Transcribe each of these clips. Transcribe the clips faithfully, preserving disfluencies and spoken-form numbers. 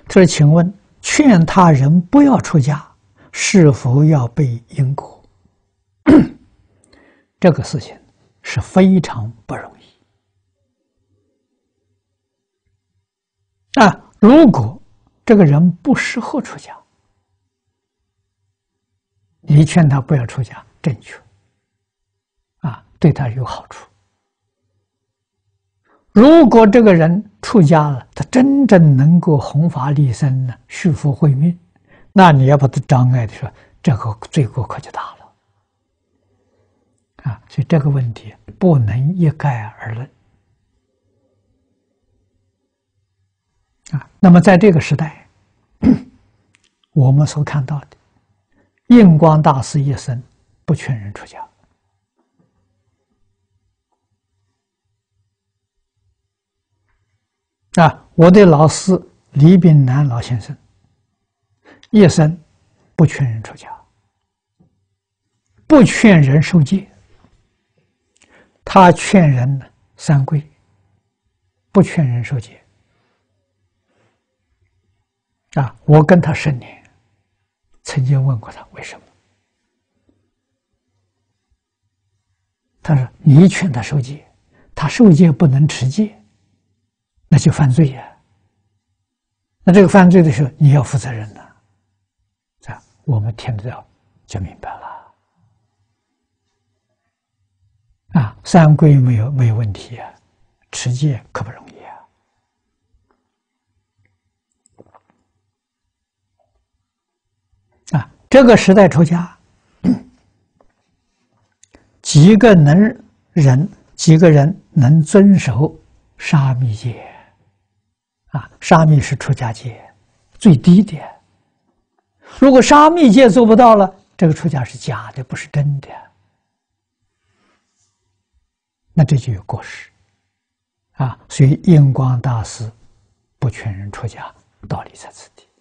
这请问，劝他人不要出家，是否要背因果？这个事情是非常不容易啊！如果这个人不适合出家，你劝他不要出家，正确啊，对他有好处。如果这个人出家了，他真正能够弘法利生呢，续福慧命，那你要把他障碍的说，这个罪过可就大了啊！所以这个问题不能一概而论啊。那么在这个时代，我们所看到的，印光大师一生不劝人出家。啊，我的老师李炳南老先生一生不劝人出家，不劝人受戒，他劝人三皈，不劝人受戒。啊，我跟他十年，曾经问过他为什么，他说：“你劝他受戒，他受戒不能持戒。”那就犯罪呀！那这个犯罪的时候，你要负责任的。啊，我们听得到就明白了。啊，三皈没有没有问题啊，持戒可不容易啊！啊，这个时代出家，几个能人，几个人能遵守沙弥戒。啊，沙弥是出家戒最低的。如果沙弥戒做不到了，这个出家是假的，不是真的，那这就有过失啊。所以印光大师不劝人出家，道理在此地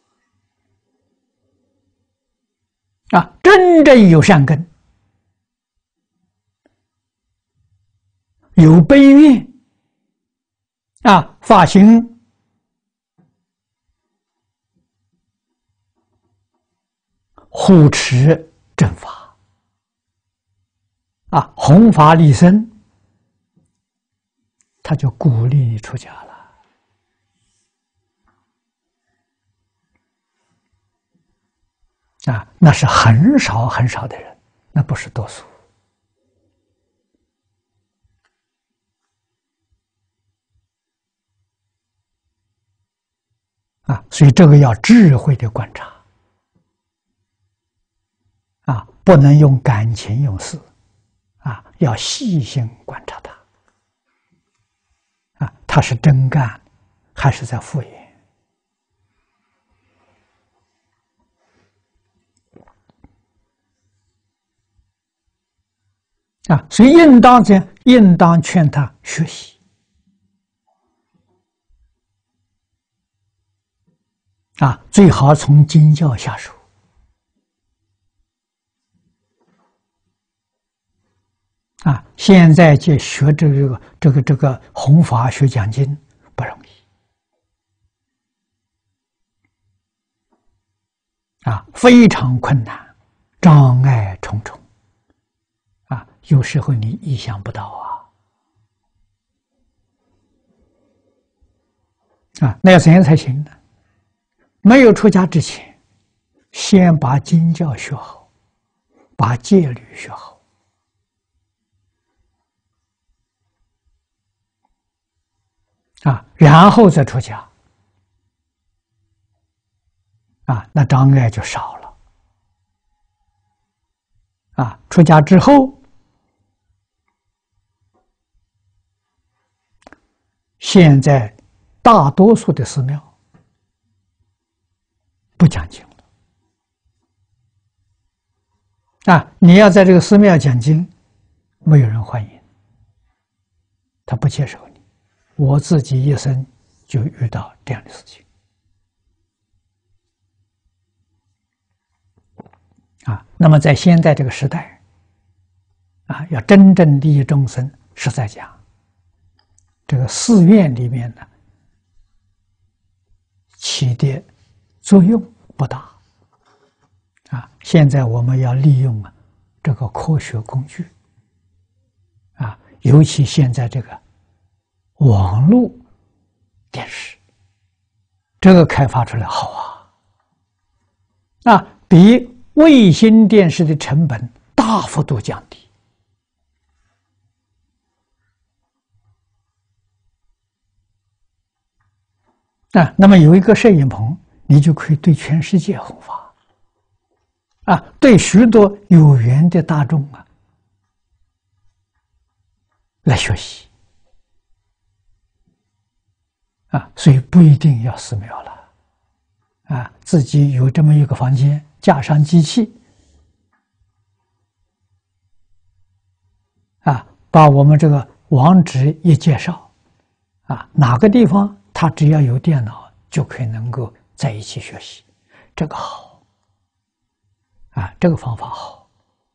啊。真正有善根、有悲愿啊，发心护持正法啊，弘法利生，他就鼓励你出家了啊。那是很少很少的人，那不是多数啊。所以这个要智慧的观察啊，不能用感情用事啊，要细心观察他啊，他是真干还是在敷衍啊？所以应当这样，应当劝他学习啊，最好从经教下手。啊，现在就学这个这个这个弘法学讲经不容易啊，非常困难，障碍重重啊，有时候你意想不到啊啊，那要怎样才行呢？没有出家之前，先把经教学好，把戒律学好。啊，然后再出家，啊，那障碍就少了。啊，出家之后，现在大多数的寺庙不讲经了。啊，你要在这个寺庙讲经，没有人欢迎，他不接受你。我自己一生就遇到这样的事情啊。那么在现在这个时代啊，要真正利益众生，实在讲，这个寺院里面呢，起的作用不大。啊，现在我们要利用啊这个科学工具，啊，尤其现在这个网络电视，这个开发出来好啊，啊，比卫星电视的成本大幅度降低。啊，那么有一个摄影棚，你就可以对全世界弘法，啊，对许多有缘的大众啊来学习，啊，所以不一定要寺庙了，啊，自己有这么一个房间，架上机器，啊，把我们这个网址一介绍，啊，哪个地方他只要有电脑就可以能够在一起学习，这个好，啊，这个方法好，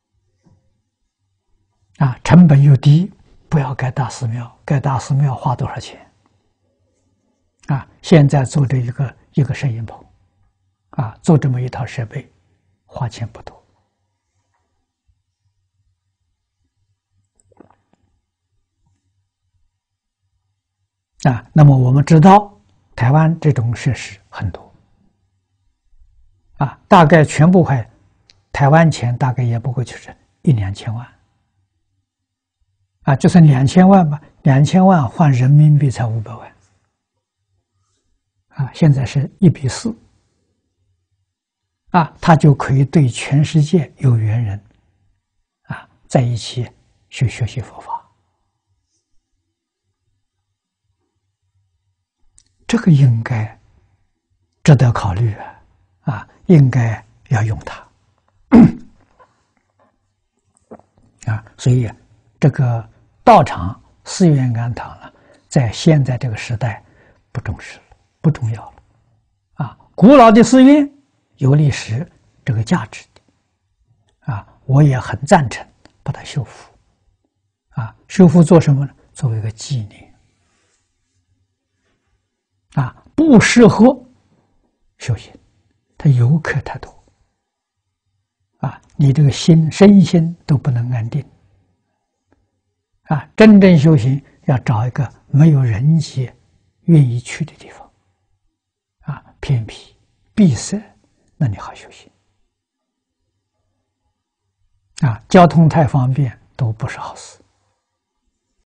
啊，成本又低，不要盖大寺庙，盖大寺庙花多少钱？啊，现在做的一个一个摄影棚，啊，做这么一套设备，花钱不多。啊，那么我们知道，台湾这种设施很多，啊，大概全部快，台湾钱大概也不过就是一两千万，啊，就算两千万吧，两千万换人民币才五百万，啊，现在是一比四，啊，他就可以对全世界有缘人，啊，在一起去学习佛法。这个应该值得考虑啊！啊，应该要用它啊！所以这个道场、寺院、庵堂呢，在现在这个时代不重视了，不重要了啊！古老的寺院有历史这个价值的啊，我也很赞成把它修复啊！修复做什么呢？作为一个纪念。啊，不适合修行，它游客太多，啊，你这个心身心都不能安定，啊，真正修行要找一个没有人迹愿意去的地方，啊，偏僻闭塞，那你好修行，啊，交通太方便都不是好事。